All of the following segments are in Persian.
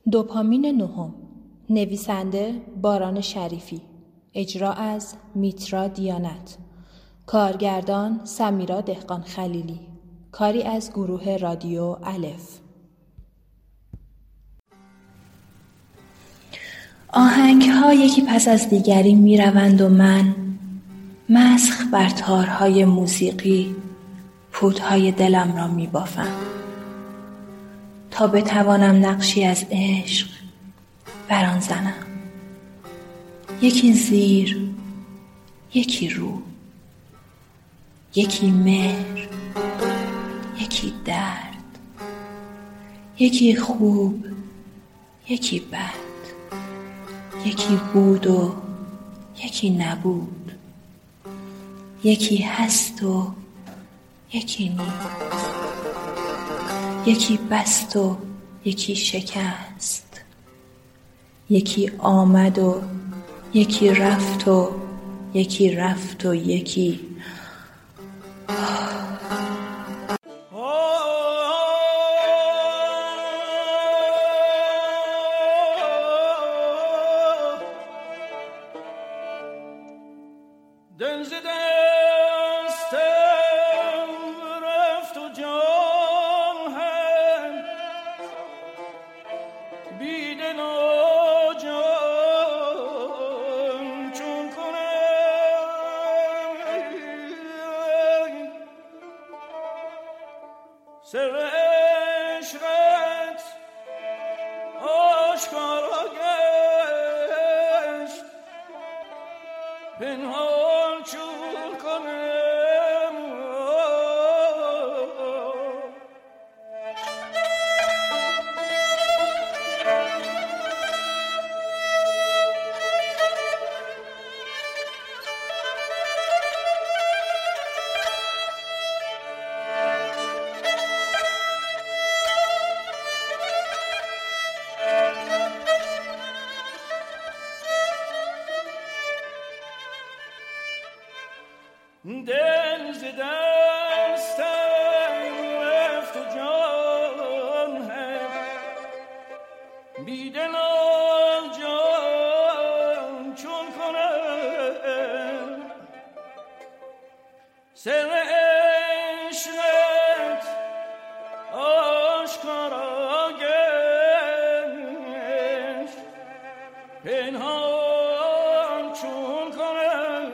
دوپامین نهم. نویسنده باران شریفی. اجرا از میترا دیانت. کارگردان سمیرا دهقان خلیلی. کاری از گروه رادیو الف. آهنگ‌ها یکی پس از دیگری می‌روند و من مسخ بر تارهای موسیقی پودهای دلم را می‌بافم تا بتوانم نقشی از عشق بر آن زنم. یکی زیر، یکی رو، یکی مهر، یکی درد، یکی خوب، یکی بد، یکی بود و یکی نبود، یکی هست و یکی نیست، یکی بست و یکی شکست، یکی آمد و یکی رفت و یکی رفت و یکی سر عشقت آشکارا گشت، پنهان چون کنم. دل ز دستم رفت و جان هم بی دل و جان چون کنم. سر عشقت آشکارا گشت، پنهان چون کنم.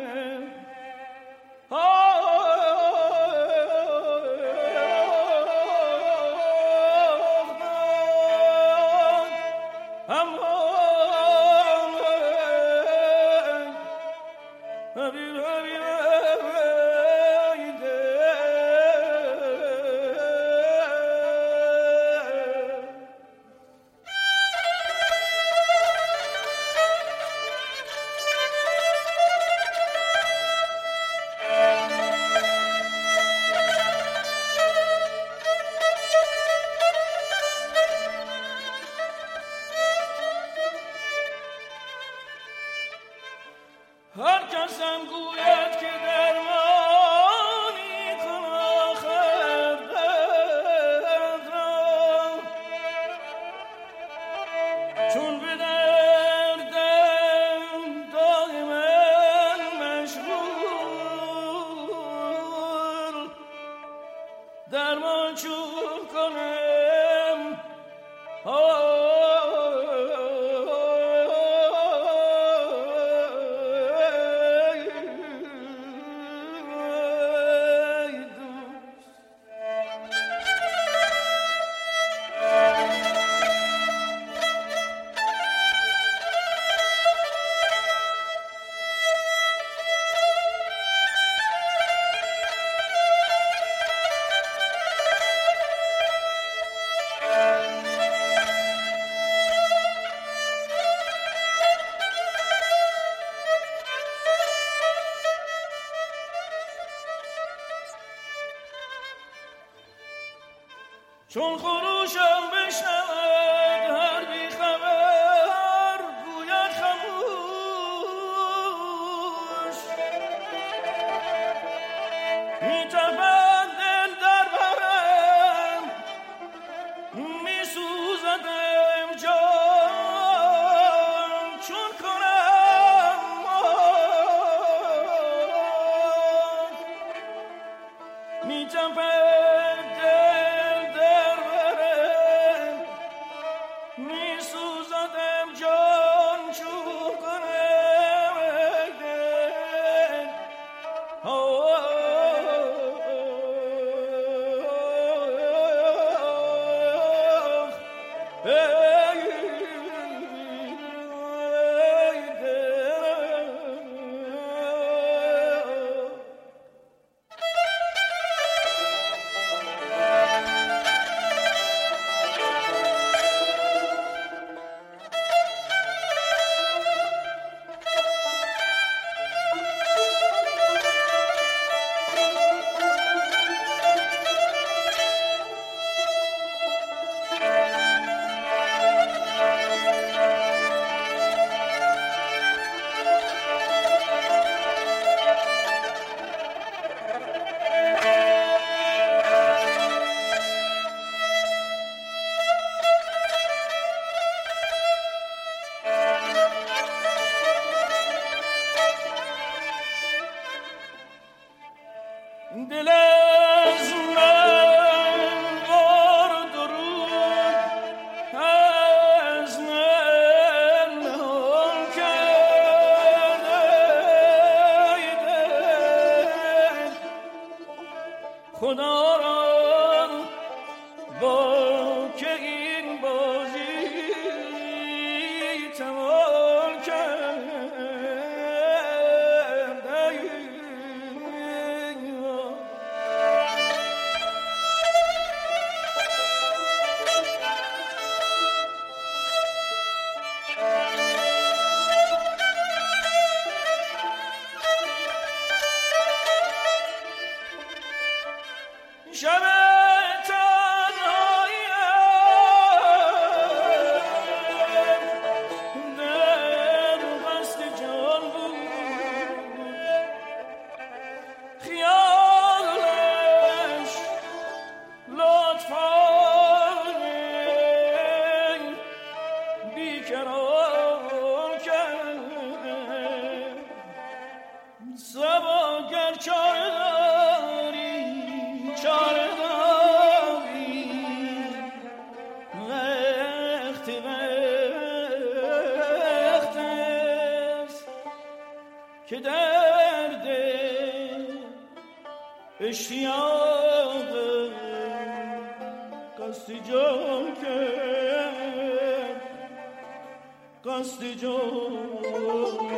هر کسم گوید که درمانی کن آخر درد را، چون به دردم دائما مشغول، درمان چون کنم. چون خروشم بشنود هر بیخبر گوید خموش، میتپد دل در برم، میسوزدم اشتیاق قصد جان کرد قصد جان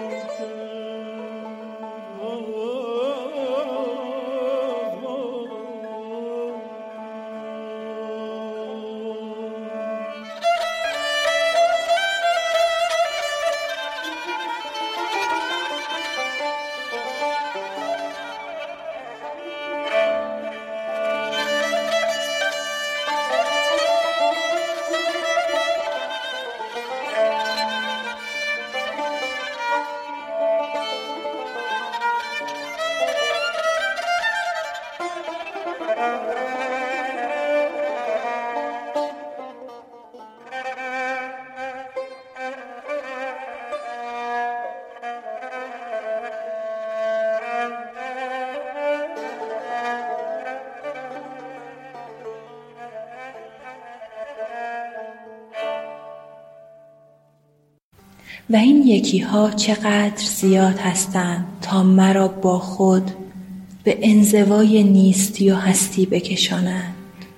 و این یکی ها چقدر زیاد هستند تا مرا با خود به انزوای نیستی و هستی بکشانند.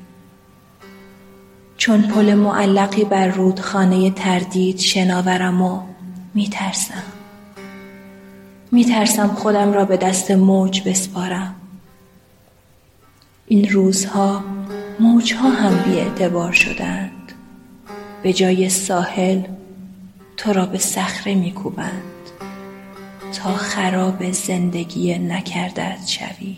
چون پل معلقی بر رودخانه تردید شناورم و میترسم خودم را به دست موج بسپارم. این روزها موجها هم بی‌اعتبار شدند. به جای ساحل تو را به صخره می‌کوبند تا خراب زندگی نکردت شوی.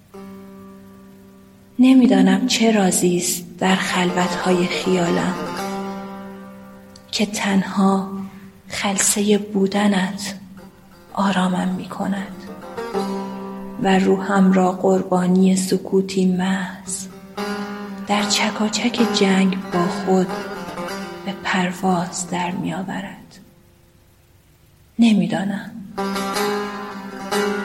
نمیدانم چه رازی است در خلوت‌های خیالم که تنها خلسه بودنت آرامم می‌کند و روحم را قربانی سکوتی محض در چکاچک جنگ با خود به پرواز در می‌آورد. نمی‌دانم.